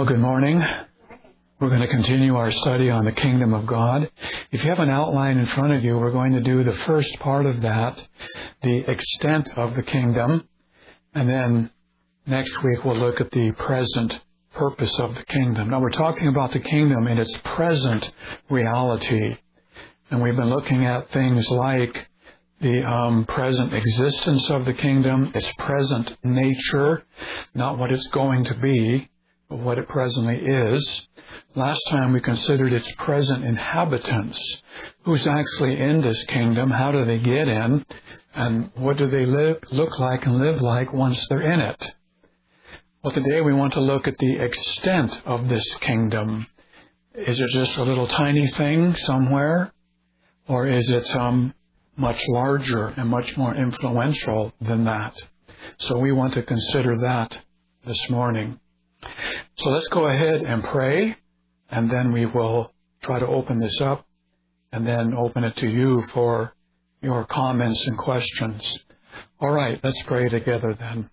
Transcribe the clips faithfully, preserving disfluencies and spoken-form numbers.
Well, good morning. We're going to continue our study on the kingdom of God. If you have an outline in front of you, we're going to do the first part of that, the extent of the kingdom. And then next week we'll look at the present purpose of the kingdom. Now we're talking about the kingdom in its present reality. And we've been looking at things like the um, present existence of the kingdom, its present nature, not what it's going to be, but what it presently is. Last time we considered its present inhabitants. Who's actually in this kingdom? How do they get in? And what do they live, look like and live like once they're in it? Well, today we want to look at the extent of this kingdom. Is it just a little tiny thing somewhere? Or is it um, much larger and much more influential than that? So we want to consider that this morning. So let's go ahead and pray, and then we will try to open this up and then open it to you for your comments and questions. All right, let's pray together then.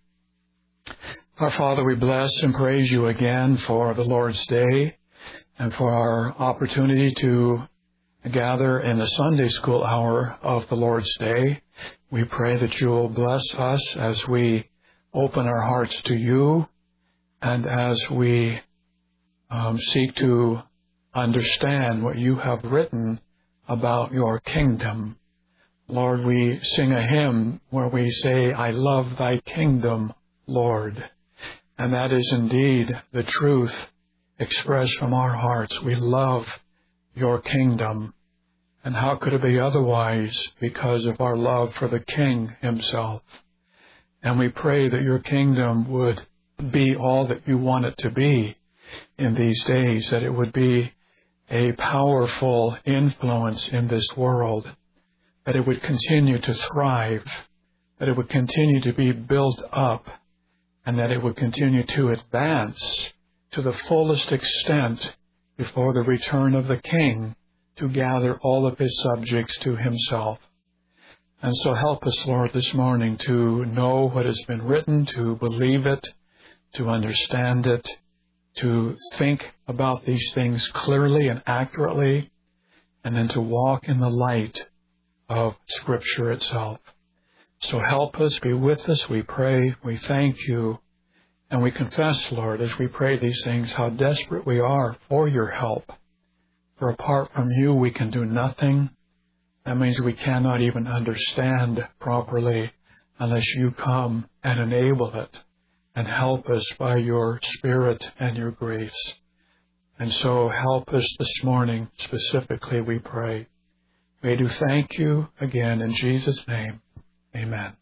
Our Father, we bless and praise you again for the Lord's Day and for our opportunity to gather in the Sunday school hour of the Lord's Day. We pray that you will bless us as we open our hearts to you and as we um, seek to understand what you have written about your kingdom. Lord, we sing a hymn where we say, I love thy kingdom, Lord. And that is indeed the truth expressed from our hearts. We love your kingdom. And how could it be otherwise because of our love for the King himself? And we pray that your kingdom would be all that you want it to be in these days, that it would be a powerful influence in this world, that it would continue to thrive, that it would continue to be built up, and that it would continue to advance to the fullest extent before the return of the King to gather all of his subjects to himself. And so help us, Lord, this morning to know what has been written, to believe it, to understand it, to think about these things clearly and accurately, and then to walk in the light of Scripture itself. So help us, be with us, we pray, we thank you, and we confess, Lord, as we pray these things, how desperate we are for your help. For apart from you, we can do nothing. That means we cannot even understand properly unless you come and enable it and help us by your Spirit and your grace. And so help us this morning, specifically, we pray. We do thank you again in Jesus' name. Amen.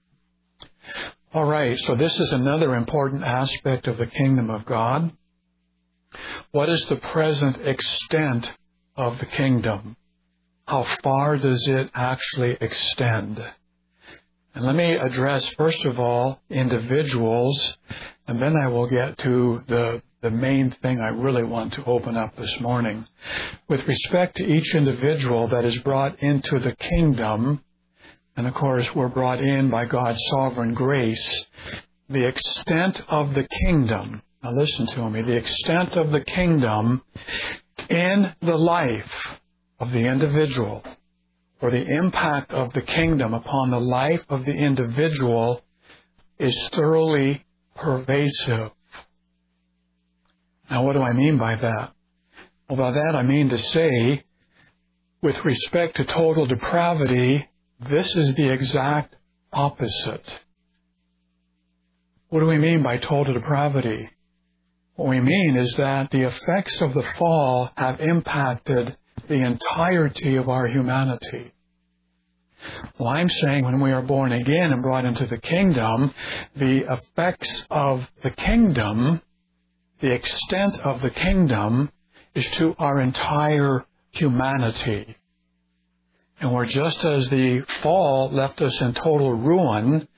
All right, so this is another important aspect of the kingdom of God. What is the present extent of the kingdom? How far does it actually extend? And let me address, first of all, individuals, and then I will get to the, the main thing I really want to open up this morning. With respect to each individual that is brought into the kingdom, and of course we're brought in by God's sovereign grace, the extent of the kingdom, now listen to me, the extent of the kingdom in the life of the individual, or the impact of the kingdom upon the life of the individual, is thoroughly pervasive. Now, what do I mean by that? Well, by that I mean to say, with respect to total depravity, this is the exact opposite. What do we mean by total depravity? What we mean is that the effects of the fall have impacted the entirety of our humanity. Well, I'm saying when we are born again and brought into the kingdom, the effects of the kingdom, the extent of the kingdom, is to our entire humanity. And we're just as the fall left us in total ruin,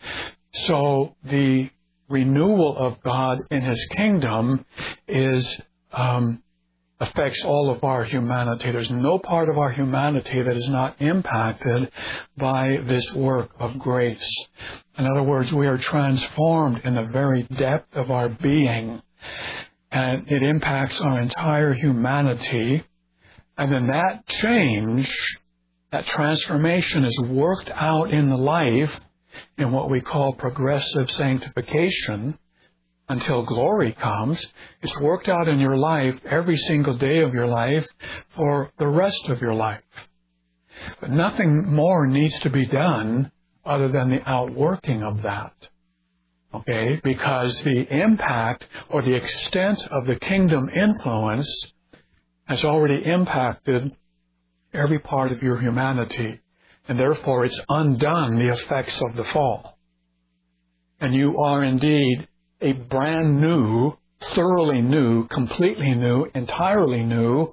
so the renewal of God in His kingdom is um, affects all of our humanity. There's no part of our humanity that is not impacted by this work of grace. In other words, we are transformed in the very depth of our being. and it impacts our entire humanity. And then that change, that transformation is worked out in the life in what we call progressive sanctification until glory comes. It's worked out in your life every single day of your life for the rest of your life. But nothing more needs to be done other than the outworking of that. Okay? Because the impact or the extent of the kingdom influence has already impacted every part of your humanity. And therefore it's undone the effects of the fall. And you are indeed a brand new, thoroughly new, completely new, entirely new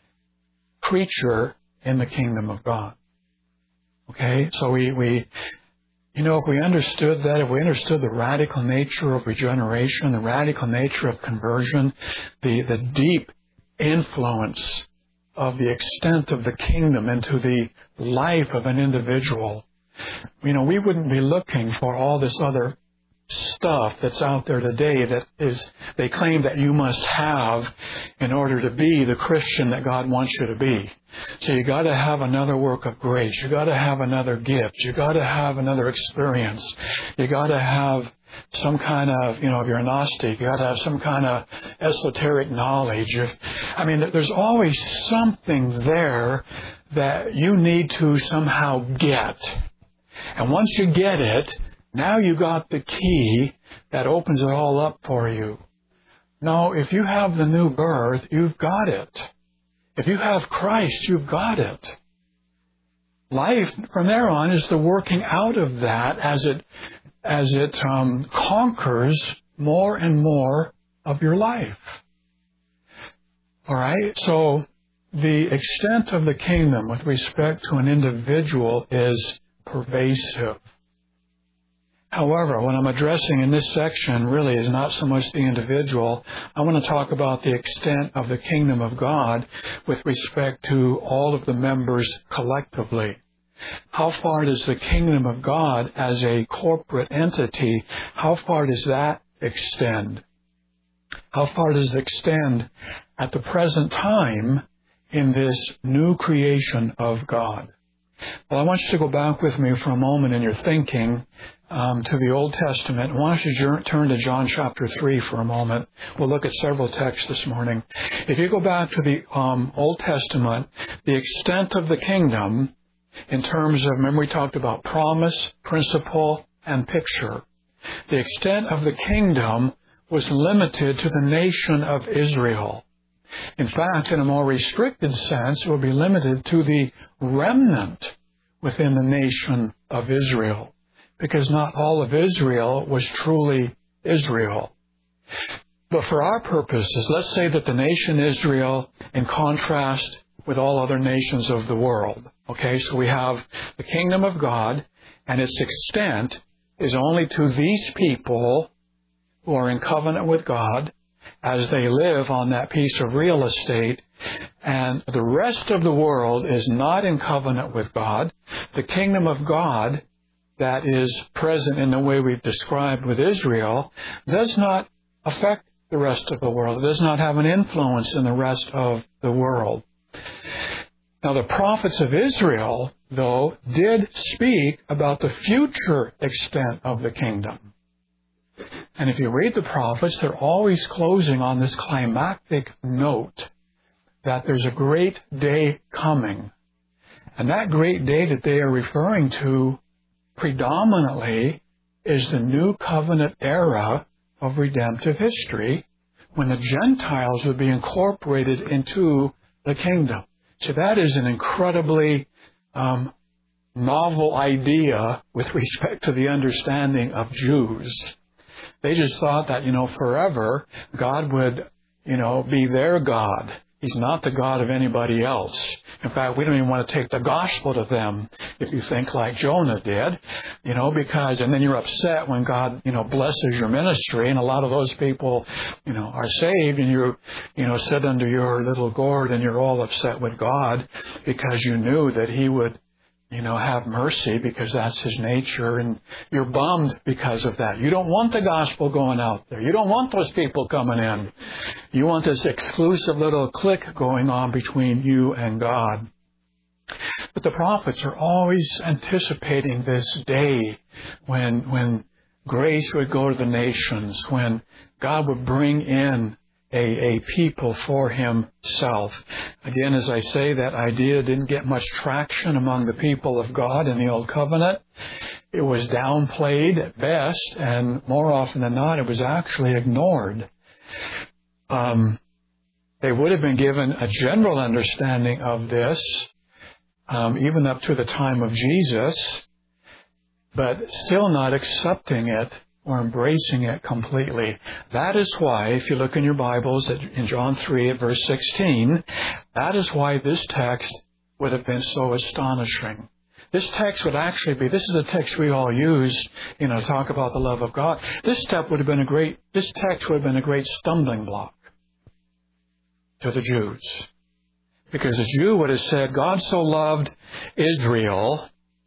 creature in the kingdom of God. Okay? So we, we, you know, if we understood that, if we understood the radical nature of regeneration, the radical nature of conversion, the, the deep influence of the extent of the kingdom into the life of an individual, you know, we wouldn't be looking for all this other stuff that's out there today that is, they claim that you must have in order to be the Christian that God wants you to be. So you got to have another work of grace. You got to have another gift. You got to have another experience. You got to have some kind of, you know, if you're a Gnostic, you got to have some kind of esoteric knowledge. I mean, there's always something there that you need to somehow get. And once you get it, now you got the key that opens it all up for you. No, if you have the new birth, you've got it. If you have Christ, you've got it. Life from there on is the working out of that as it as it um, conquers more and more of your life. All right? So the extent of the kingdom with respect to an individual is pervasive. However, what I'm addressing in this section really is not so much the individual. I want to talk about the extent of the kingdom of God with respect to all of the members collectively. How far does the kingdom of God as a corporate entity, how far does that extend? How far does it extend at the present time in this new creation of God? Well, I want you to go back with me for a moment in your thinking um, to the Old Testament. I want you to turn to John chapter three for a moment. We'll look at several texts this morning. If you go back to the um, Old Testament, the extent of the kingdom in terms of, remember we talked about promise, principle, and picture. The extent of the kingdom was limited to the nation of Israel. In fact, in a more restricted sense, it would be limited to the remnant within the nation of Israel, because not all of Israel was truly Israel. But for our purposes, let's say that the nation Israel, in contrast with all other nations of the world. Okay, so we have the kingdom of God, and its extent is only to these people who are in covenant with God as they live on that piece of real estate, and the rest of the world is not in covenant with God. The kingdom of God that is present in the way we've described with Israel does not affect the rest of the world. It does not have an influence in the rest of the world. Now, the prophets of Israel, though, did speak about the future extent of the kingdom. And if you read the prophets, they're always closing on this climactic note that there's a great day coming. And that great day that they are referring to predominantly is the new covenant era of redemptive history, when the Gentiles would be incorporated into the kingdom. So that is an incredibly um, novel idea with respect to the understanding of Jews. They just thought that, you know, forever God would, you know, be their God. He's not the God of anybody else. In fact, we don't even want to take the gospel to them if you think like Jonah did, you know, because, and then you're upset when God, you know, blesses your ministry, and a lot of those people, you know, are saved, and you, you know, sit under your little gourd and you're all upset with God because you knew that He would, you know, have mercy because that's His nature, and you're bummed because of that. You don't want the gospel going out there. You don't want those people coming in. You want this exclusive little clique going on between you and God. But the prophets are always anticipating this day when, when grace would go to the nations, when God would bring in a, a people for Himself. Again, as I say, that idea didn't get much traction among the people of God in the Old Covenant. It was downplayed at best, and more often than not, it was actually ignored. Um, they would have been given a general understanding of this, um, even up to the time of Jesus, but still not accepting it or embracing it completely. That is why, if you look in your Bibles at, in John three at verse sixteen, that is why this text would have been so astonishing. This text would actually be, this is a text we all use, you know, to talk about the love of God. This step would have been a great, this text would have been a great stumbling block to the Jews. Because the Jew would have said, God so loved Israel.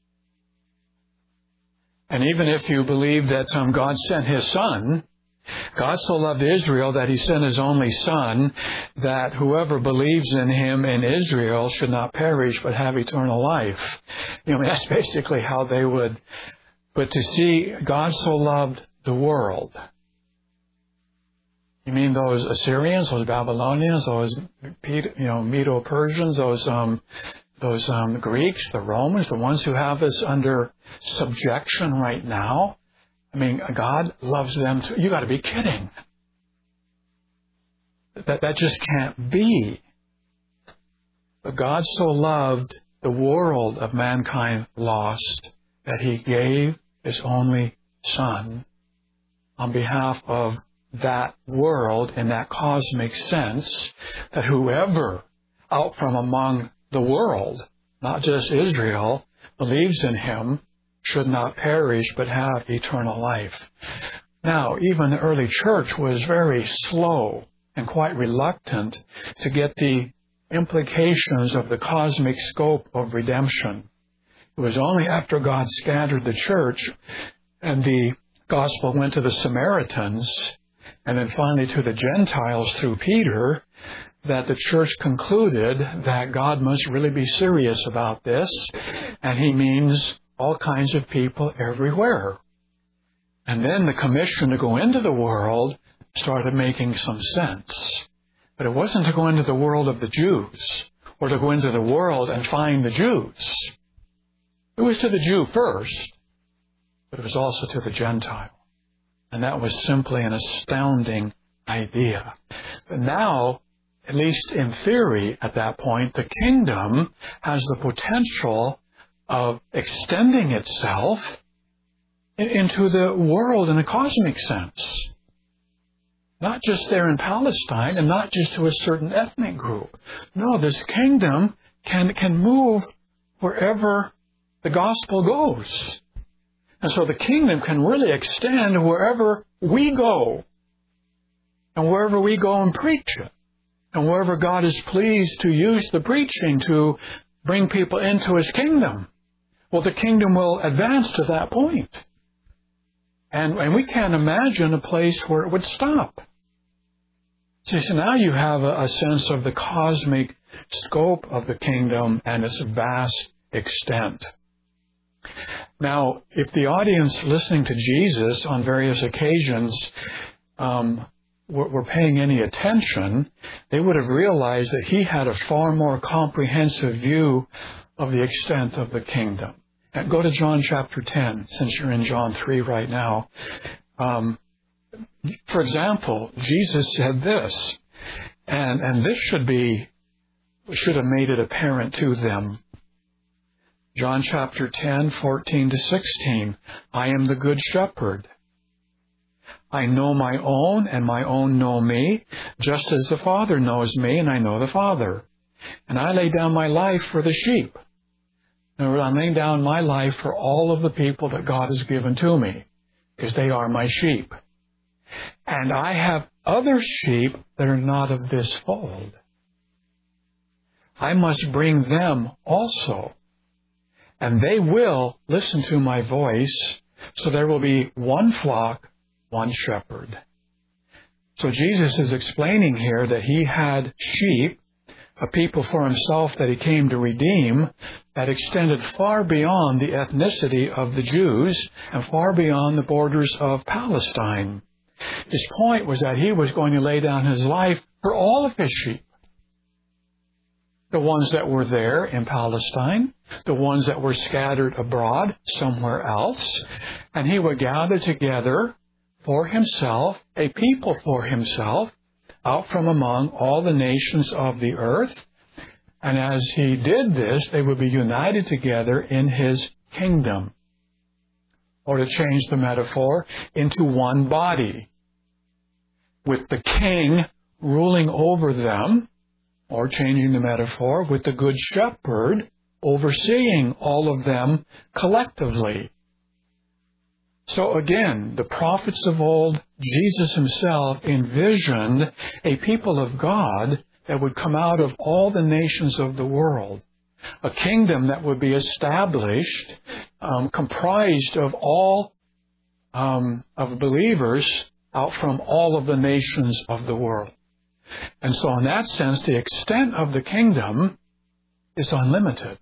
And even if you believe that um, God sent His Son, God so loved Israel that He sent His only Son, that whoever believes in Him in Israel should not perish but have eternal life. You know, that's basically how they would. But to see God so loved the world. You mean those Assyrians, those Babylonians, those you know Medo-Persians, those um, those um, Greeks, the Romans, the ones who have us under subjection right now? I mean, God loves them too. You got to be kidding. That that just can't be. But God so loved the world of mankind lost that He gave His only Son on behalf of that world in that cosmic sense, that whoever out from among the world, not just Israel, believes in Him should not perish but have eternal life. Now, even the early church was very slow and quite reluctant to get the implications of the cosmic scope of redemption. It was only after God scattered the church and the gospel went to the Samaritans and then finally to the Gentiles through Peter that the church concluded that God must really be serious about this, and He means all kinds of people everywhere. And then the commission to go into the world started making some sense. But it wasn't to go into the world of the Jews or to go into the world and find the Jews. It was to the Jew first, but it was also to the Gentile. And that was simply an astounding idea. But now, at least in theory at that point, the kingdom has the potential of extending itself into the world in a cosmic sense. Not just there in Palestine and not just to a certain ethnic group. No, this kingdom can, can move wherever the gospel goes. And so the kingdom can really extend wherever we go and wherever we go and preach it. And wherever God is pleased to use the preaching to bring people into His kingdom. Well, the kingdom will advance to that point. And, and we can't imagine a place where it would stop. See, so now you have a, a sense of the cosmic scope of the kingdom and its vast extent. Now, if the audience listening to Jesus on various occasions um, were, were paying any attention, they would have realized that He had a far more comprehensive view of the extent of the kingdom. And go to John chapter ten, since you're in John three right now. Um, for example, Jesus said this, and, and this should be should have made it apparent to them. John chapter ten, fourteen to sixteen. I am the good shepherd. I know my own, and my own know me, just as the Father knows me, and I know the Father. And I lay down my life for the sheep. In other words, I'm laying down my life for all of the people that God has given to me, because they are my sheep. And I have other sheep that are not of this fold. I must bring them also, and they will listen to my voice, so there will be one flock, one shepherd. So Jesus is explaining here that he had sheep, a people for himself that he came to redeem, that extended far beyond the ethnicity of the Jews and far beyond the borders of Palestine. His point was that he was going to lay down his life for all of his sheep. The ones that were there in Palestine, the ones that were scattered abroad somewhere else, and he would gather together for himself, a people for himself, out from among all the nations of the earth. And as he did this, they would be united together in his kingdom. Or to change the metaphor, into one body, with the king ruling over them, or changing the metaphor, with the good shepherd overseeing all of them collectively. So again, the prophets of old, Jesus himself envisioned a people of God that would come out of all the nations of the world. A kingdom that would be established, um, comprised of all um, of believers out from all of the nations of the world. And so in that sense, the extent of the kingdom is unlimited.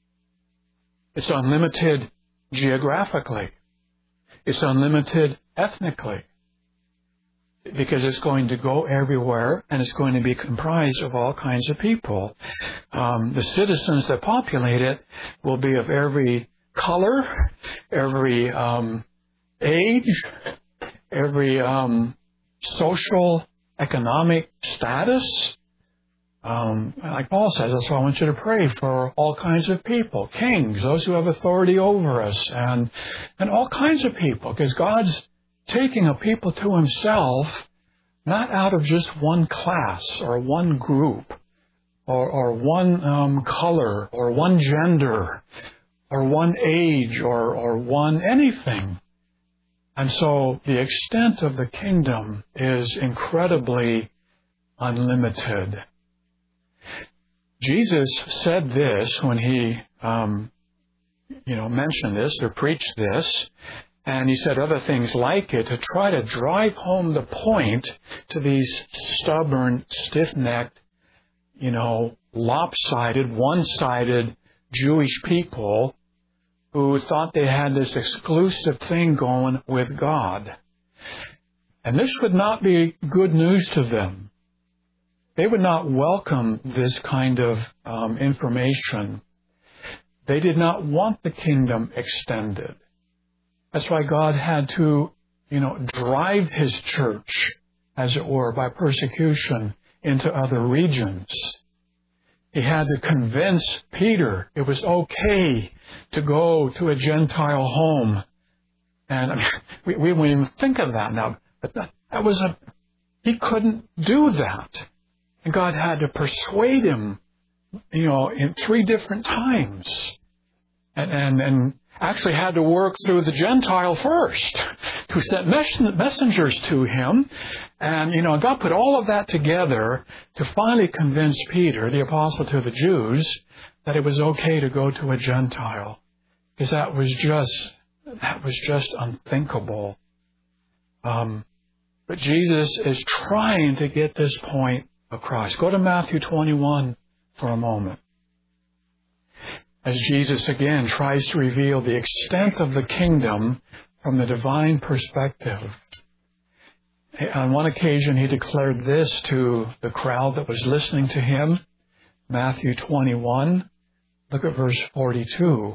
It's unlimited geographically. It's unlimited ethnically. Because it's going to go everywhere, and it's going to be comprised of all kinds of people. Um, the citizens that populate it will be of every color, every um, age, every um, social, economic status. Um, like Paul says, that's why I want you to pray for all kinds of people, kings, those who have authority over us, and and all kinds of people, because God's taking a people to himself, not out of just one class or one group or, or one um, color or one gender or one age or, or one anything. And so the extent of the kingdom is incredibly unlimited. Jesus said this when he, um, you know, mentioned this or preached this. And he said other things like it to try to drive home the point to these stubborn, stiff-necked, you know, lopsided, one-sided Jewish people who thought they had this exclusive thing going with God. And this would not be good news to them. They would not welcome this kind of um, information. They did not want the kingdom extended. That's why God had to, you know, drive his church, as it were, by persecution into other regions. He had to convince Peter it was okay to go to a Gentile home. And I mean, we, we wouldn't even think of that now. But that, that was a, he couldn't do that. And God had to persuade him, you know, in three different times. And, and, and actually had to work through the Gentile first, who sent messengers to him. And, you know, God put all of that together to finally convince Peter, the apostle to the Jews, that it was okay to go to a Gentile. Because that was just, that was just unthinkable. Um, but Jesus is trying to get this point across. Go to Matthew twenty-one for a moment. As Jesus again tries to reveal the extent of the kingdom from the divine perspective. On one occasion, he declared this to the crowd that was listening to him. Matthew twenty-one, look at verse forty-two.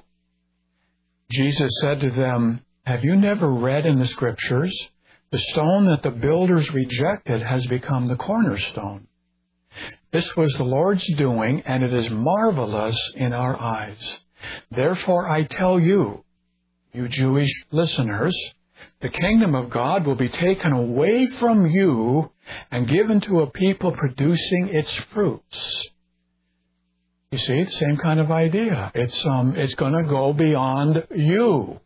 Jesus said to them, "Have you never read in the Scriptures, the stone that the builders rejected has become the cornerstone? This was the Lord's doing, and it is marvelous in our eyes. Therefore I tell you, you Jewish listeners, the kingdom of God will be taken away from you and given to a people producing its fruits." You see, the same kind of idea. It's um, it's going to go beyond you.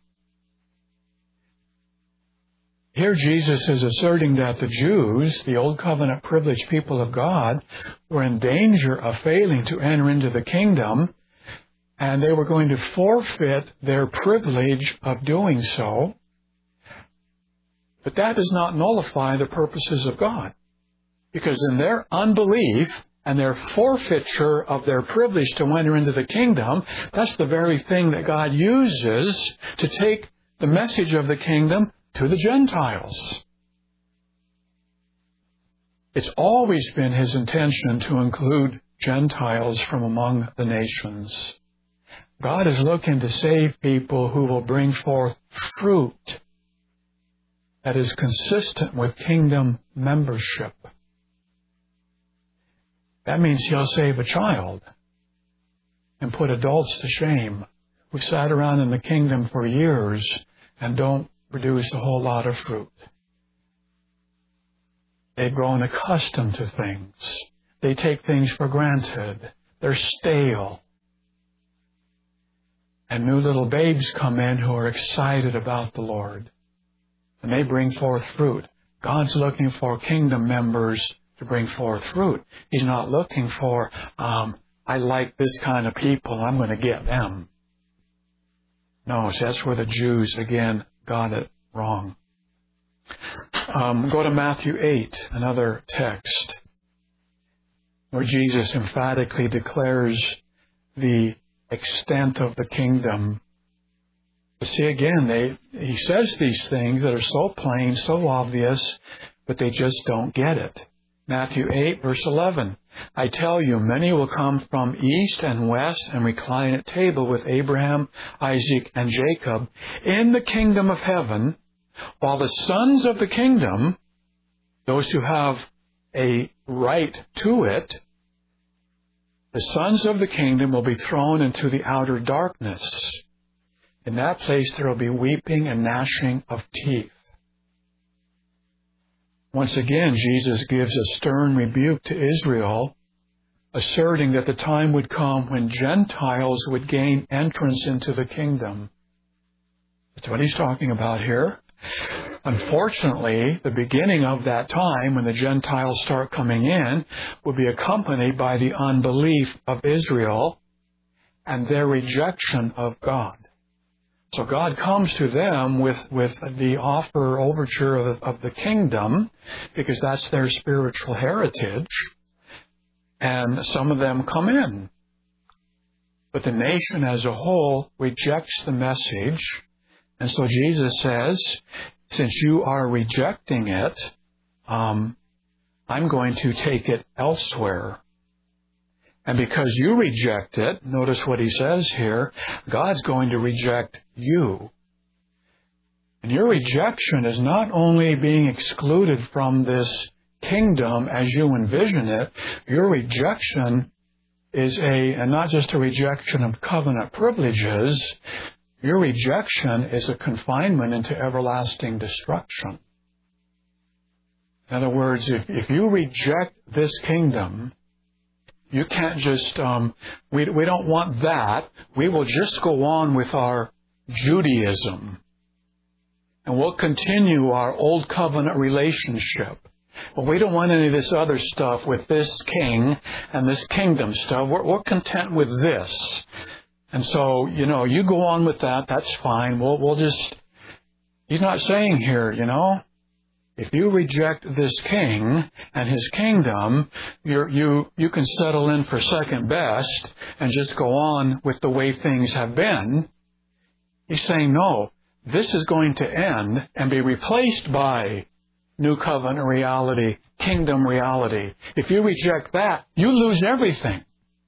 Here Jesus is asserting that the Jews, the Old Covenant privileged people of God, were in danger of failing to enter into the kingdom. and they were going to forfeit their privilege of doing so. But that does not nullify the purposes of God, because in their unbelief and their forfeiture of their privilege to enter into the kingdom, that's the very thing that God uses to take the message of the kingdom to the Gentiles. It's always been His intention to include Gentiles from among the nations. God is looking to save people who will bring forth fruit that is consistent with kingdom membership. That means He'll save a child and put adults to shame who sat around in the kingdom for years and don't produce a whole lot of fruit. They've grown accustomed to things. They take things for granted. They're stale. And new little babes come in who are excited about the Lord. And they bring forth fruit. God's looking for kingdom members to bring forth fruit. He's not looking for, um, I like this kind of people, I'm going to get them. No, so that's where the Jews, again, got it wrong. Um, go to Matthew eight, another text, where Jesus emphatically declares the extent of the kingdom. But see, again, they, he says these things that are so plain, so obvious, but they just don't get it. Matthew eight, verse eleven. I tell you, many will come from east and west and recline at table with Abraham, Isaac, and Jacob in the kingdom of heaven, while the sons of the kingdom, those who have a right to it, the sons of the kingdom will be thrown into the outer darkness. In that place there will be weeping and gnashing of teeth. Once again, Jesus gives a stern rebuke to Israel, asserting that the time would come when Gentiles would gain entrance into the kingdom. That's what He's talking about here. Unfortunately, the beginning of that time, when the Gentiles start coming in, will be accompanied by the unbelief of Israel and their rejection of God. So God comes to them with, with the offer, overture of, of the kingdom, because that's their spiritual heritage. And some of them come in. But the nation as a whole rejects the message. And so Jesus says, since you are rejecting it, um, I'm going to take it elsewhere. And because you reject it, notice what He says here, God's going to reject you. And your rejection is not only being excluded from this kingdom as you envision it, your rejection is a, and not just a rejection of covenant privileges, your rejection is a confinement into everlasting destruction. In other words, if, if you reject this kingdom, you can't just, um, we, we don't want that. We will just go on with our Judaism. And we'll continue our old covenant relationship. But we don't want any of this other stuff with this king and this kingdom stuff. We're, we're content with this. And so, you know, you go on with that. That's fine. We'll, we'll just, He's not saying here, you know, if you reject this king and his kingdom, you're, you you can settle in for second best and just go on with the way things have been. He's saying, no, this is going to end and be replaced by new covenant reality, kingdom reality. If you reject that, you lose everything.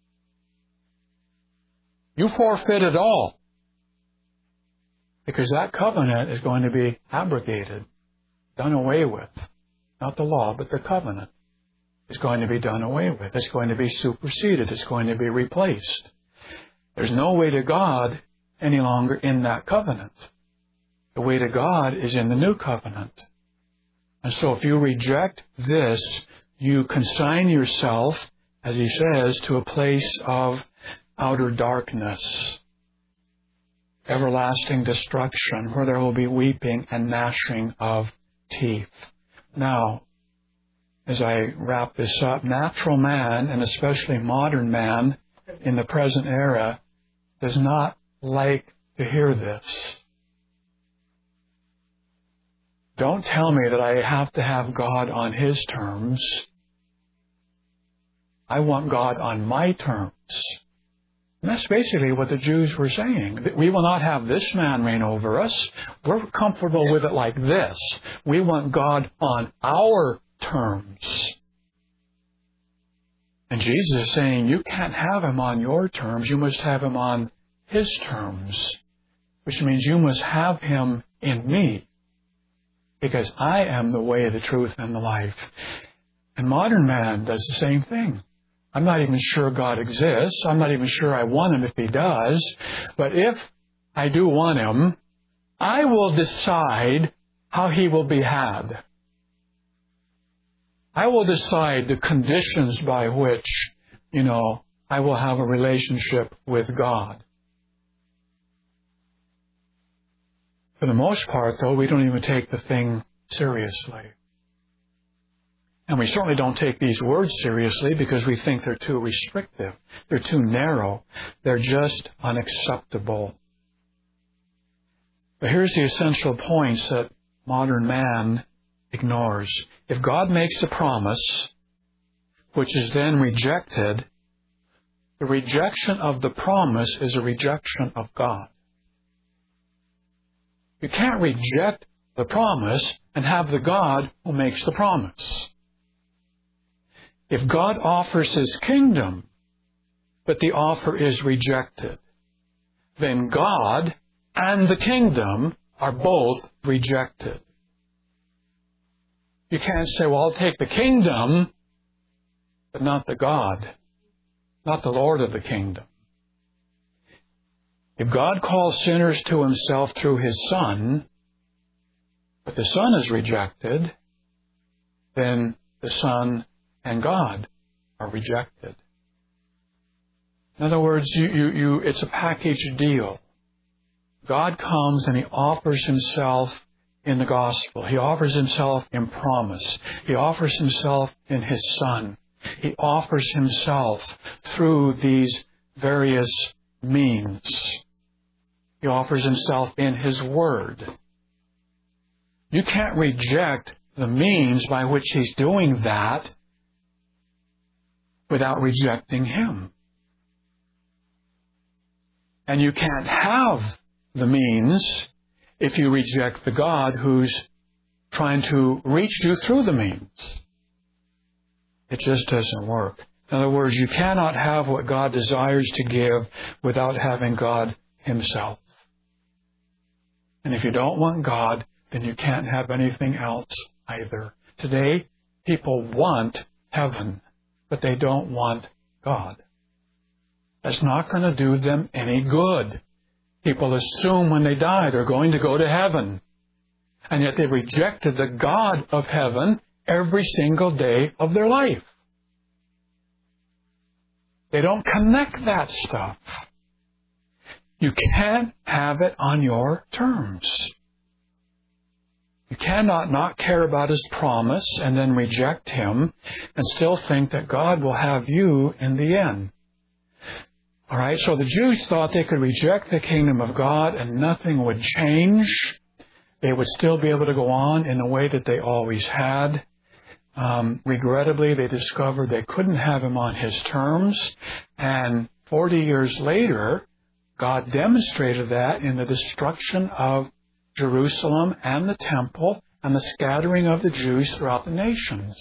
You forfeit it all. Because that covenant is going to be abrogated. Done away with. Not the law, but the covenant is going to be done away with. It's going to be superseded. It's going to be replaced. There's no way to God any longer in that covenant. The way to God is in the new covenant. And so if you reject this, you consign yourself, as he says, to a place of outer darkness, everlasting destruction, where there will be weeping and gnashing of teeth. Now, as I wrap this up, natural man, and especially modern man in the present era, does not like to hear this. Don't tell me that I have to have God on His terms. I want God on my terms. And that's basically what the Jews were saying. That we will not have this man reign over us. We're comfortable with it like this. We want God on our terms. And Jesus is saying, you can't have Him on your terms. You must have Him on His terms. Which means you must have Him in me. Because I am the way, the truth, and the life. And modern man does the same thing. I'm not even sure God exists. I'm not even sure I want Him if He does. But if I do want Him, I will decide how He will be had. I will decide the conditions by which, you know, I will have a relationship with God. For the most part, though, we don't even take the thing seriously. And we certainly don't take these words seriously because we think they're too restrictive. They're too narrow. They're just unacceptable. But here's the essential points that modern man ignores. If God makes a promise, which is then rejected, the rejection of the promise is a rejection of God. You can't reject the promise and have the God who makes the promise. If God offers His kingdom, but the offer is rejected, then God and the kingdom are both rejected. You can't say, well, I'll take the kingdom, but not the God, not the Lord of the kingdom. If God calls sinners to Himself through His Son, but the Son is rejected, then the Son and God are rejected. In other words, you, you, you, it's a package deal. God comes and He offers Himself in the gospel. He offers Himself in promise. He offers Himself in His Son. He offers Himself through these various means. He offers Himself in His Word. You can't reject the means by which He's doing that without rejecting Him. And you can't have the means if you reject the God who's trying to reach you through the means. It just doesn't work. In other words, you cannot have what God desires to give without having God Himself. And if you don't want God, then you can't have anything else either. Today, people want heaven, but they don't want God. That's not going to do them any good. People assume when they die they're going to go to heaven. And yet they rejected the God of heaven every single day of their life. They don't connect that stuff. You can't have it on your terms. You cannot not care about His promise and then reject Him and still think that God will have you in the end. All right, so the Jews thought they could reject the kingdom of God and nothing would change. They would still be able to go on in the way that they always had. Um, regrettably, they discovered they couldn't have Him on His terms. And forty years later, God demonstrated that in the destruction of Jerusalem and the temple and the scattering of the Jews throughout the nations.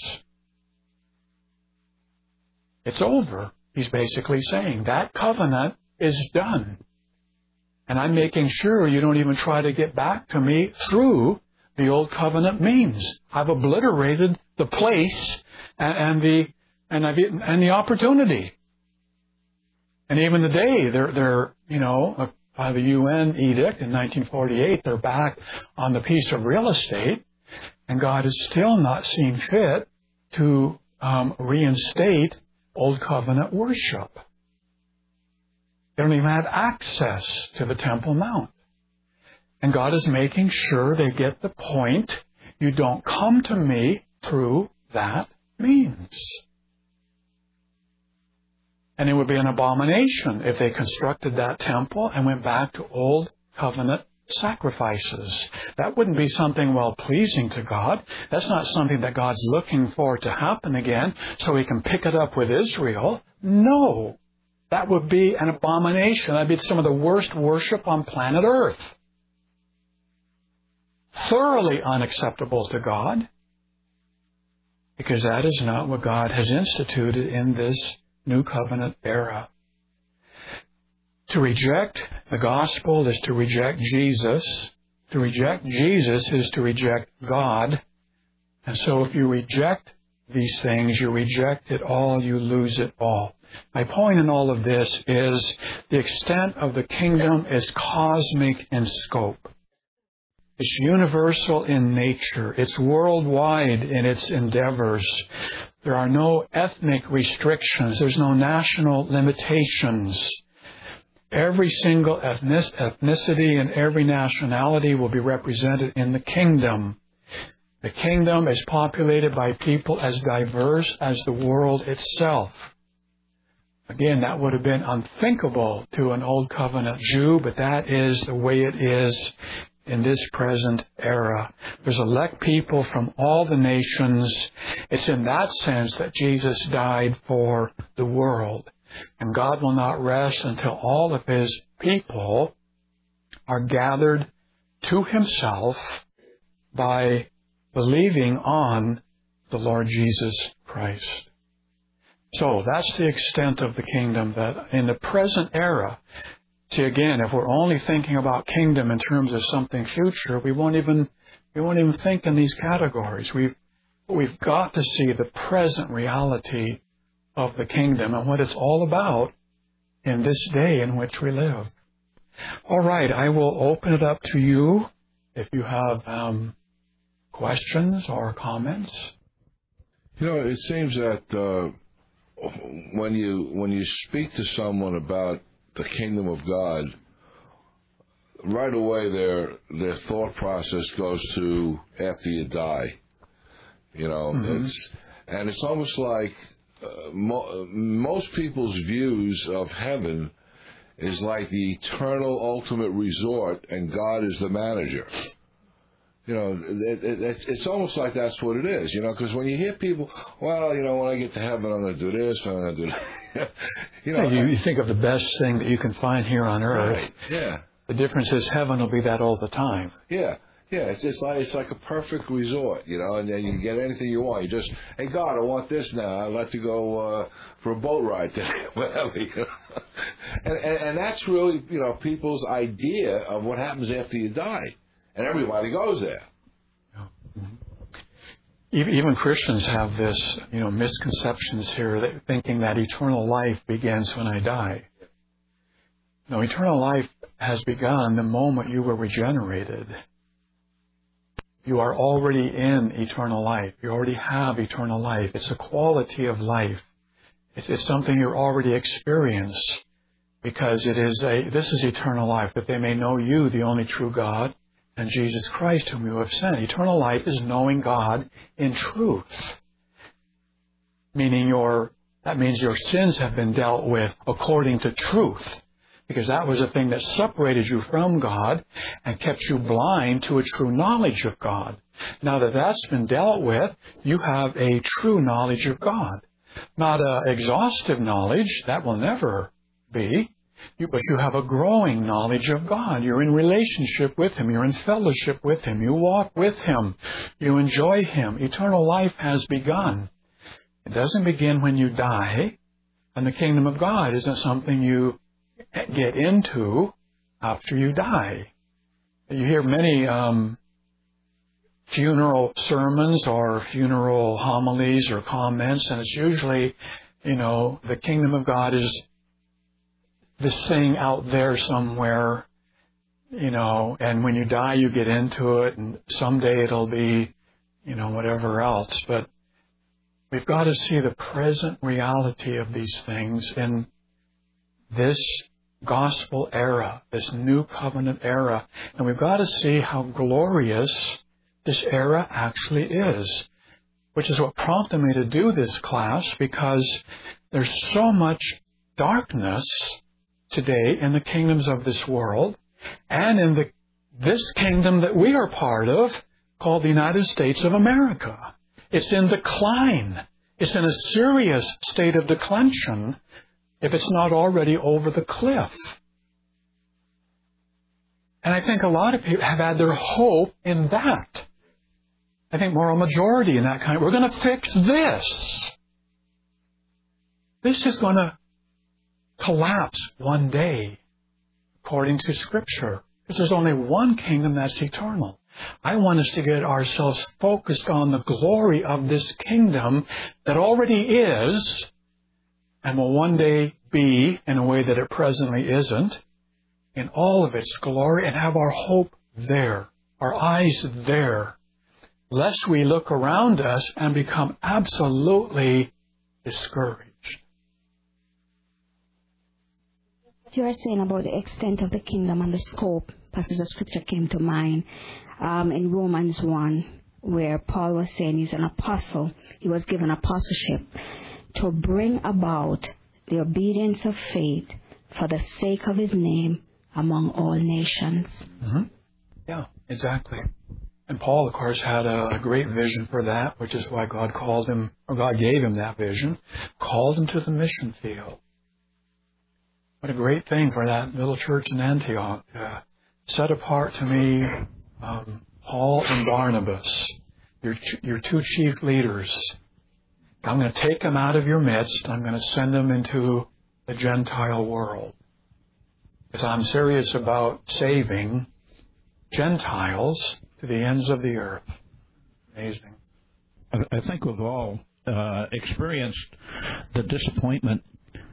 It's over. He's basically saying that covenant is done. And I'm making sure you don't even try to get back to me through the old covenant means. I've obliterated the place and, and the and I've and the opportunity. And even today, they're they're you know by the U N edict in nineteen forty-eight, they're back on the piece of real estate, and God is still not seen fit to um, reinstate Old Covenant worship. They don't even have access to the Temple Mount. And God is making sure they get the point. You don't come to me through that means. And it would be an abomination if they constructed that temple and went back to old covenant sacrifices. That wouldn't be something well-pleasing to God. That's not something that God's looking for to happen again so He can pick it up with Israel. No. That would be an abomination. That would be some of the worst worship on planet Earth. Thoroughly unacceptable to God. Because that is not what God has instituted in this New Covenant era. To reject the gospel is to reject Jesus. To reject Jesus is to reject God. And so if you reject these things, you reject it all, you lose it all. My point in all of this is the extent of the kingdom is cosmic in scope. It's universal in nature. It's worldwide in its endeavors. There are no ethnic restrictions. There's no national limitations. Every single ethnicity and every nationality will be represented in the kingdom. The kingdom is populated by people as diverse as the world itself. Again, that would have been unthinkable to an Old Covenant Jew, but that is the way it is in this present era. There's elect people from all the nations. It's in that sense that Jesus died for the world. And God will not rest until all of His people are gathered to Himself by believing on the Lord Jesus Christ. So that's the extent of the kingdom that in the present era. See, again, if we're only thinking about kingdom in terms of something future, we won't even we won't even think in these categories. We've we've got to see the present reality of the kingdom and what it's all about in this day in which we live. All right, I will open it up to you if you have um, questions or comments. You know, it seems that uh, when you when you speak to someone about the kingdom of God, right away their their thought process goes to after you die. You know, mm-hmm. it's and it's almost like uh, mo- most people's views of heaven is like the eternal ultimate resort, and God is the manager. You know, it, it, it's, it's almost like that's what it is, you know, because when you hear people, well, you know, when I get to heaven, I'm going to do this, I'm going to do that. you know, yeah, you, you think of the best thing that you can find here on earth. Right, yeah. The difference is heaven will be that all the time. Yeah, yeah. It's it's like it's like a perfect resort, you know, and then you get anything you want. You just, hey, God, I want this now. I'd like to go uh, for a boat ride today, whatever. You know? and, and and that's really, you know, people's idea of what happens after you die. And everybody goes there. Even Christians have this, you know, misconceptions here, that thinking that eternal life begins when I die. No, eternal life has begun the moment you were regenerated. You are already in eternal life. You already have eternal life. It's a quality of life. It's, it's something you already experience, because it is a. This is eternal life, that they may know you, the only true God, and Jesus Christ, whom you have sent. Eternal life is knowing God in truth. Meaning your, that means your sins have been dealt with according to truth. Because that was the thing that separated you from God and kept you blind to a true knowledge of God. Now that that's been dealt with, you have a true knowledge of God. Not an exhaustive knowledge, that will never be. You, but you have a growing knowledge of God. You're in relationship with Him. You're in fellowship with Him. You walk with Him. You enjoy Him. Eternal life has begun. It doesn't begin when you die. And the kingdom of God isn't something you get into after you die. You hear many um, funeral sermons or funeral homilies or comments, and it's usually, you know, the kingdom of God is this thing out there somewhere, you know, and when you die, you get into it, and someday it'll be, you know, whatever else. But we've got to see the present reality of these things in this gospel era, this new covenant era. And we've got to see how glorious this era actually is, which is what prompted me to do this class, because there's so much darkness today in the kingdoms of this world and in the this kingdom that we are part of, called the United States of America. It's in decline. It's in a serious state of declension if it's not already over the cliff. And I think a lot of people have had their hope in that. I think moral majority in that kind of, we're going to fix this. This is going to collapse one day, according to Scripture. Because there's only one kingdom that's eternal. I want us to get ourselves focused on the glory of this kingdom that already is and will one day be, in a way that it presently isn't, in all of its glory, and have our hope there, our eyes there, lest we look around us and become absolutely discouraged. What you are saying about the extent of the kingdom and the scope, passage of Scripture came to mind um, in Romans one, where Paul was saying he's an apostle. He was given apostleship to bring about the obedience of faith for the sake of his name among all nations. Mm-hmm. Yeah, exactly. And Paul, of course, had a, a great vision for that, which is why God called him, or God gave him that vision, called him to the mission field. What a great thing for that little church in Antioch. Uh, set apart to me um, Paul and Barnabas, your, your two chief leaders. I'm going to take them out of your midst. I'm going to send them into the Gentile world. Because I'm serious about saving Gentiles to the ends of the earth. Amazing. I think we've all uh, experienced the disappointment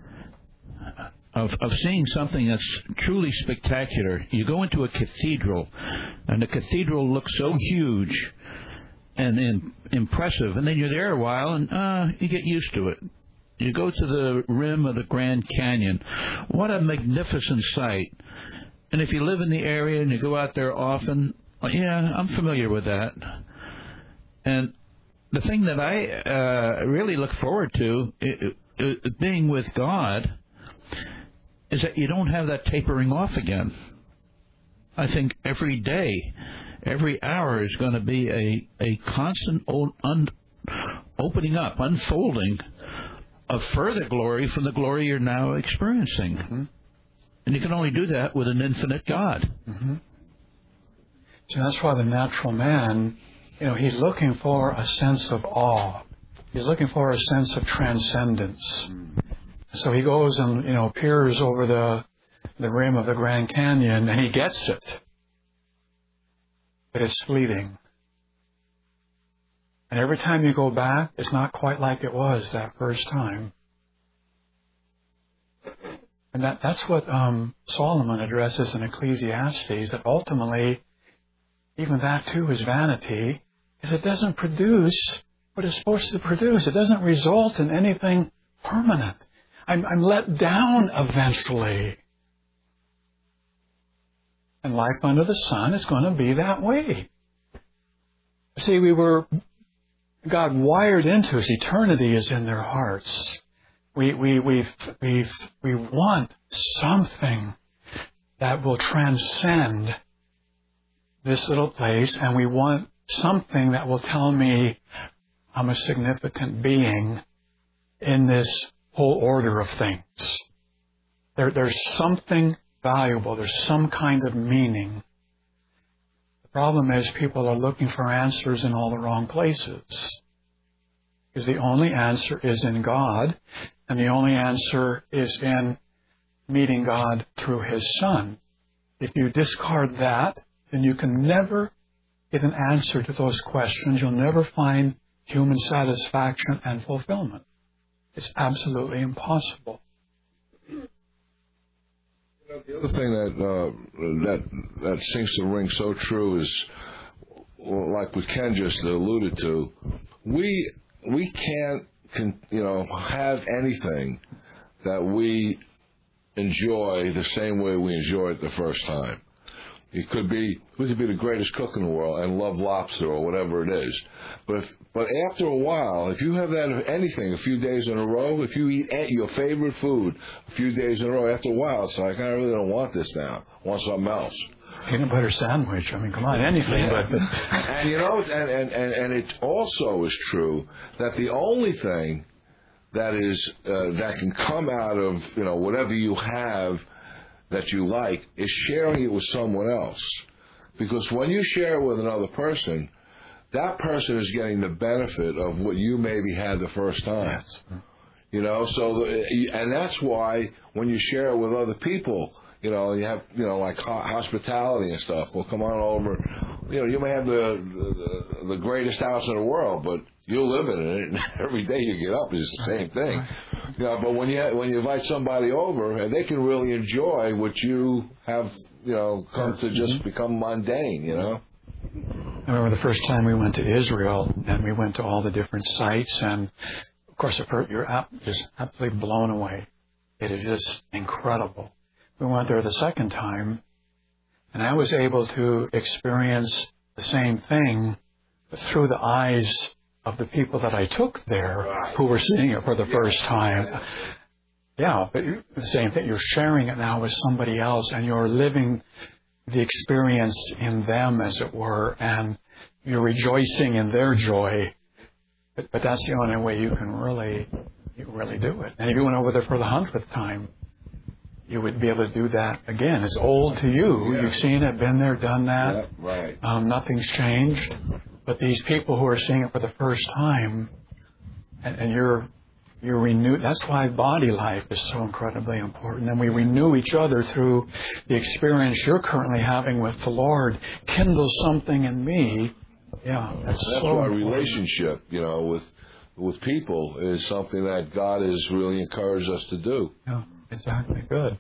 of, of seeing something that's truly spectacular. You go into a cathedral, and the cathedral looks so huge and in, impressive, and then you're there a while, and uh, you get used to it. You go to the rim of the Grand Canyon. What a magnificent sight. And if you live in the area and you go out there often, yeah, I'm familiar with that. And the thing that I uh, really look forward to, it, it, being with God, is that you don't have that tapering off again. I think every day, every hour is going to be a, a constant un, opening up, unfolding of further glory from the glory you're now experiencing. Mm-hmm. And you can only do that with an infinite God. Mm-hmm. So that's why the natural man, you know, he's looking for a sense of awe. He's looking for a sense of transcendence. So he goes and, you know, peers over the the rim of the Grand Canyon, and he gets it. But it's fleeting. And every time you go back, it's not quite like it was that first time. And that, that's what um, Solomon addresses in Ecclesiastes, that ultimately, even that too is vanity, because it doesn't produce what it's supposed to produce. It doesn't result in anything permanent. I'm, I'm let down eventually. And life under the sun is going to be that way. See, we were, God wired into us, eternity is in their hearts. We, we, we, we, we want something that will transcend this little place, and we want something that will tell me I'm a significant being in this whole order of things. There, there's something valuable. There's some kind of meaning. The problem is people are looking for answers in all the wrong places. Because the only answer is in God, and the only answer is in meeting God through His Son. If you discard that, then you can never get an answer to those questions. You'll never find human satisfaction and fulfillment. It's absolutely impossible. The other thing that uh, that that seems to ring so true is, well, like what Ken just alluded to, we we can't can, you know have anything that we enjoy the same way we enjoyed it the first time. It could be we could be the greatest cook in the world and love lobster or whatever it is, but if, but after a while, if you have that anything a few days in a row, if you eat your favorite food a few days in a row, after a while it's like, I really don't want this now. I want something else. Peanut butter sandwich. I mean, come on, anything. Yeah. But, but and you know, and, and and and it also is true that the only thing that is uh, that can come out of, you know, whatever you have that you like is sharing it with someone else. Because when you share it with another person, that person is getting the benefit of what you maybe had the first time. Yes. You know, so the, and that's why when you share it with other people, you know, you have, you know, like hospitality and stuff. Well, come on over. You know, you may have the the, the greatest house in the world, but you'll live in it, and every day you get up is the same thing. You know, but when you when you invite somebody over, and they can really enjoy what you have, you know, come to just become mundane. You know. I remember the first time we went to Israel, and we went to all the different sites, and of course, you're just absolutely blown away. It is just incredible. We went there the second time, and I was able to experience the same thing, but through the eyes of the people that I took there who were seeing it for the first time. Yeah, but the same thing. You're sharing it now with somebody else, and you're living the experience in them, as it were, and you're rejoicing in their joy. But, but that's the only way you can really, you really do it. And if you went over there for the hundredth time, you would be able to do that again. It's old to you. Yeah. You've seen it, been there, done that. Yeah, right. Um, nothing's changed. But these people who are seeing it for the first time, and, and you're you're renewed. That's why body life is so incredibly important. And we renew each other through the experience you're currently having with the Lord. Kindle something in me. Yeah, that's, that's so why important. Relationship, you know, with with people is something that God has really encouraged us to do. Yeah. Exactly. Good.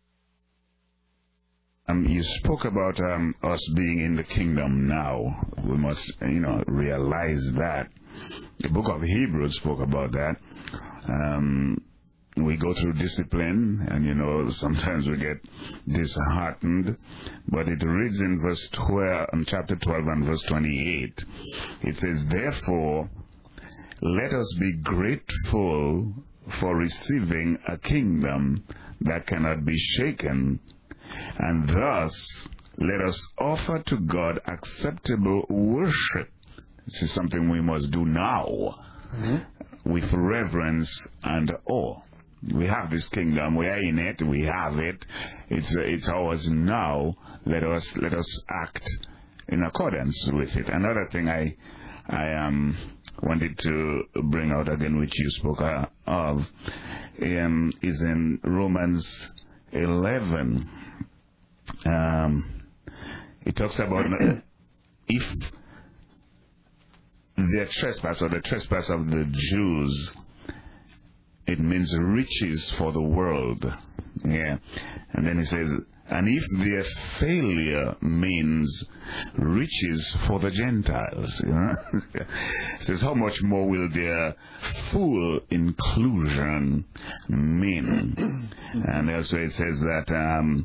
Um, you spoke about um, us being in the kingdom now. We must, you know, realize that. The book of Hebrews spoke about that. Um, we go through discipline, and, you know, sometimes we get disheartened. But it reads in verse twelve, in chapter twelve and verse twenty-eight. It says, "Therefore, let us be grateful for receiving a kingdom that cannot be shaken, and thus let us offer to God acceptable worship." This is something we must do now, mm-hmm. with reverence and awe. We have this kingdom. We are in it. We have it. It's it's ours now. Let us let us act in accordance with it. Another thing I I um. wanted to bring out again, which you spoke uh, of, um, is in Romans eleven. Um, it talks about if the trespass or the trespass of the Jews, it means riches for the world. Yeah. And then it says, and if their failure means riches for the Gentiles, you know? It says, how much more will their full inclusion mean? And also it says that, um,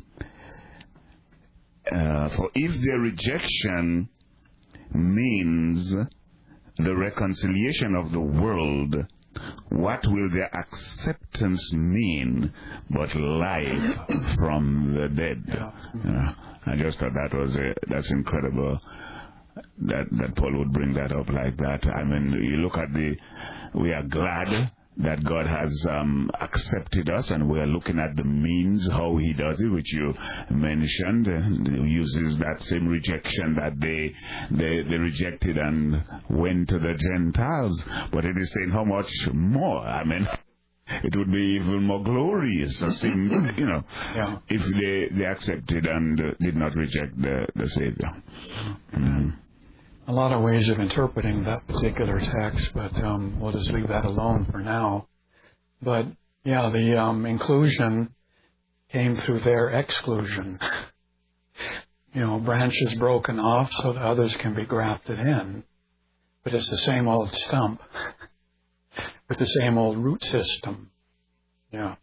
uh, for if their rejection means the reconciliation of the world, what will their acceptance mean but life from the dead? Uh, I just thought that was a, that's incredible that that Paul would bring that up like that. I mean, you look at the, we are glad that God has um, accepted us, and we are looking at the means how He does it, which you mentioned. Uh, uses that same rejection that they, they they rejected and went to the Gentiles. But it is saying how much more. I mean, it would be even more glorious, it seems, you know, yeah. if they, they accepted and uh, did not reject the, the Savior. Mm-hmm. A lot of ways of interpreting that particular text, but um, we'll just leave that alone for now. But, yeah, the um, inclusion came through their exclusion. You know, branches broken off so that others can be grafted in. But it's the same old stump with the same old root system. Yeah.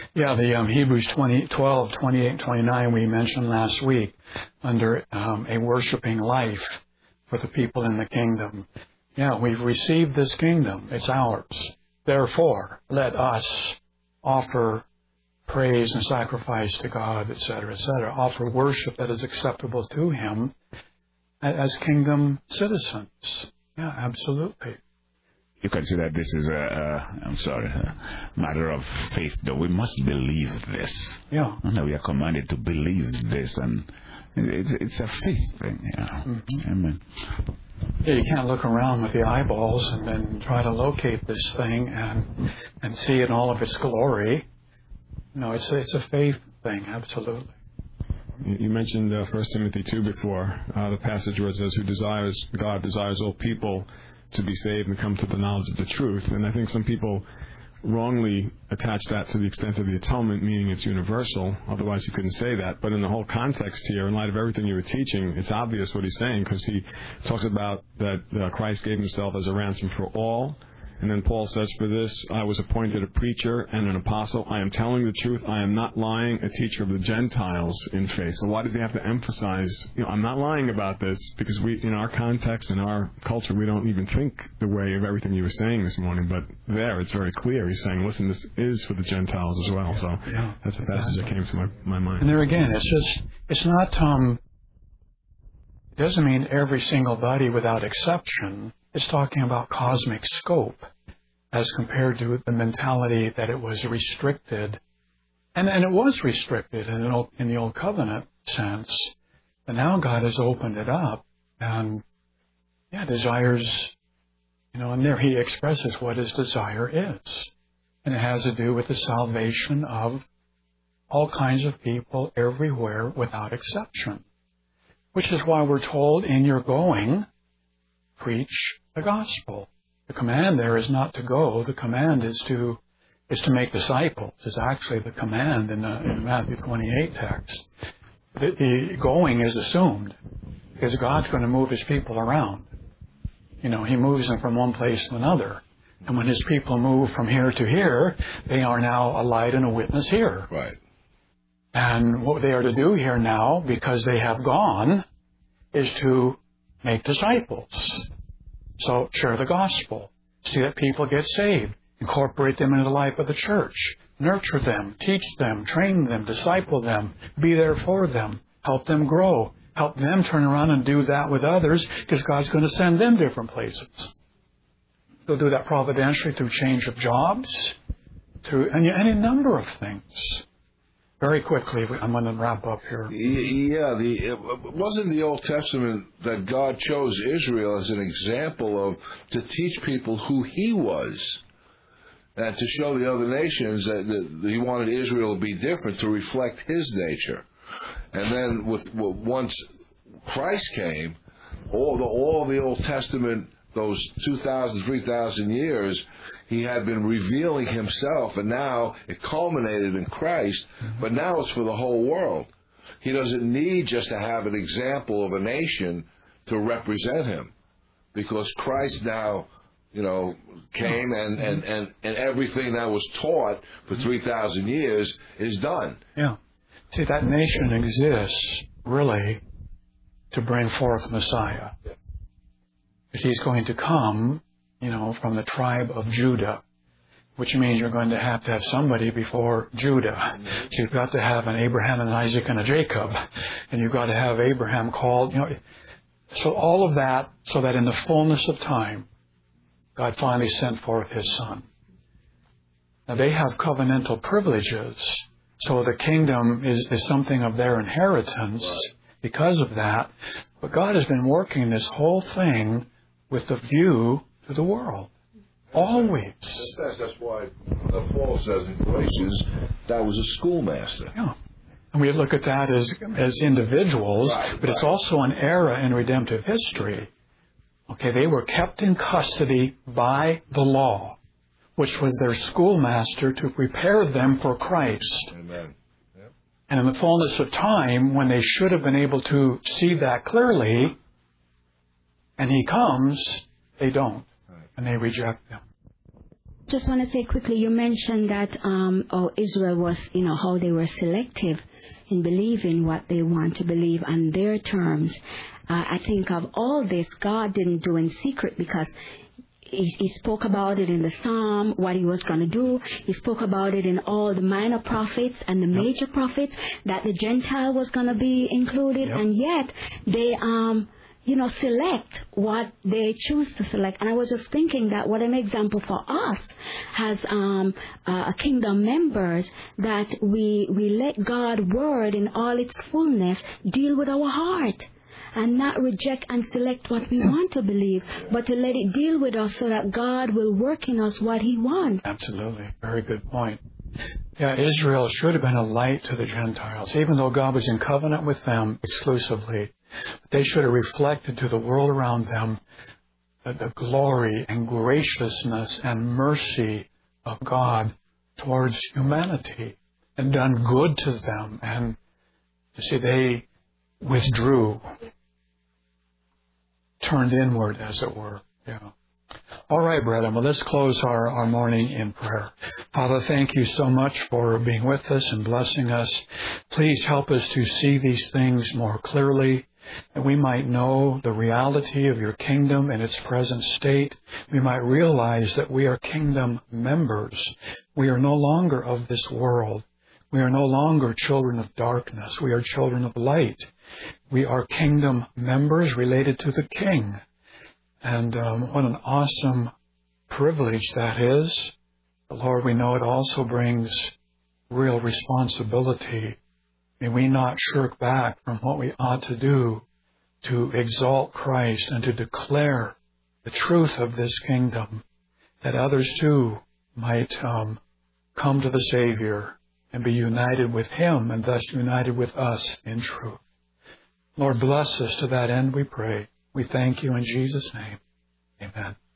Yeah, the um, Hebrews twenty, twelve, twenty-eight, and twenty-nine we mentioned last week under um, a worshiping life for the people in the kingdom. Yeah, we've received this kingdom. It's ours. Therefore, let us offer praise and sacrifice to God, et cetera, et cetera. Offer worship that is acceptable to Him as kingdom citizens. Yeah, absolutely. You consider this is a, a I'm sorry, a matter of faith, though. We must believe this. Yeah. And we are commanded to believe this, and it's, it's a faith thing. Yeah. Mm-hmm. Amen. Yeah, you can't look around with the eyeballs and then try to locate this thing and and see it in all of its glory. No, it's it's a faith thing, absolutely. You mentioned uh, First Timothy two before, uh, the passage where it says, "Who desires God desires all people to be saved and come to the knowledge of the truth." And I think some people wrongly attach that to the extent of the atonement, meaning it's universal. Otherwise, you couldn't say that. But in the whole context here, in light of everything you were teaching, it's obvious what he's saying, because he talks about that uh, Christ gave himself as a ransom for all. And then Paul says, "For this I was appointed a preacher and an apostle. I am telling the truth. I am not lying, a teacher of the Gentiles in faith." So why does he have to emphasize, you know, I'm not lying about this, because we, in our context, in our culture, we don't even think the way of everything you were saying this morning. But there, it's very clear. He's saying, listen, this is for the Gentiles as well. So yeah, that's a passage that came to my, my mind. And there again, it's just, it's not, um, it doesn't mean every single body without exception. It's talking about cosmic scope as compared to the mentality that it was restricted. And, and it was restricted in the, old, in the Old Covenant sense. But now God has opened it up and, yeah, desires, you know, and there He expresses what His desire is. And it has to do with the salvation of all kinds of people everywhere without exception. Which is why we're told, in your going, preach the gospel. The command there is not to go. The command is to is to make disciples. Is actually the command in the, in the Matthew twenty-eight text. The, the going is assumed because God's going to move His people around. You know, He moves them from one place to another. And when His people move from here to here, they are now a light and a witness here. Right. And what they are to do here now, because they have gone, is to make disciples. So share the gospel. See that people get saved. Incorporate them into the life of the church. Nurture them. Teach them. Train them. Disciple them. Be there for them. Help them grow. Help them turn around and do that with others, because God's going to send them different places. He'll do that providentially through change of jobs, through any, any number of things. Very quickly, I'm going to wrap up here. Yeah, the, it wasn't the Old Testament that God chose Israel as an example of to teach people who He was, and to show the other nations that, that He wanted Israel to be different, to reflect His nature. And then with, with once Christ came, all the all the Old Testament, those two thousand, three thousand years, He had been revealing Himself, and now it culminated in Christ, but now it's for the whole world. He doesn't need just to have an example of a nation to represent Him, because Christ now, you know, came and, and, and, and everything that was taught for three thousand years is done. Yeah. See, that nation exists, really, to bring forth Messiah. Because He's going to come, you know, from the tribe of Judah, which means you're going to have to have somebody before Judah. So you've got to have an Abraham and Isaac and a Jacob, and you've got to have Abraham called, you know. So all of that, so that in the fullness of time, God finally sent forth His Son. Now they have covenantal privileges, so the kingdom is, is something of their inheritance because of that. But God has been working this whole thing with the view to the world. Always. That's, that's why Paul says in Galatians that was a schoolmaster. Yeah. And we look at that as as individuals, right, but right. It's also an era in redemptive history. Okay, they were kept in custody by the law, which was their schoolmaster to prepare them for Christ. Amen. Yep. And in the fullness of time, when they should have been able to see that clearly, and He comes, they don't. And they reject Him. Just want to say quickly, you mentioned that um, oh, Israel was, you know, how they were selective in believing what they want to believe on their terms. Uh, I think of all this, God didn't do in secret because He, he spoke about it in the Psalm, what he was going to do. He spoke about it in all the minor prophets and the yep. major prophets, that the Gentile was going to be included. Yep. And yet, they, um, you know, select what they choose to select. And I was just thinking that what an example for us as um, uh, kingdom members, that we, we let God's word in all its fullness deal with our heart. And not reject and select what we want to believe, but to let it deal with us so that God will work in us what He wants. Absolutely. Very good point. Yeah, Israel should have been a light to the Gentiles, even though God was in covenant with them exclusively. They should have reflected to the world around them the, the glory and graciousness and mercy of God towards humanity and done good to them. And you see, they withdrew, turned inward, as it were. Yeah. All right, brethren. Well, let's close our, our morning in prayer. Father, thank you so much for being with us and blessing us. Please help us to see these things more clearly, that we might know the reality of your kingdom in its present state. We might realize that we are kingdom members. We are no longer of this world. We are no longer children of darkness. We are children of light. We are kingdom members related to the King. And um, what an awesome privilege that is. But Lord, we know it also brings real responsibility. May we not shirk back from what we ought to do to exalt Christ and to declare the truth of this kingdom, that others too might um, come to the Savior and be united with Him and thus united with us in truth. Lord, bless us to that end, we pray. We thank you in Jesus' name. Amen.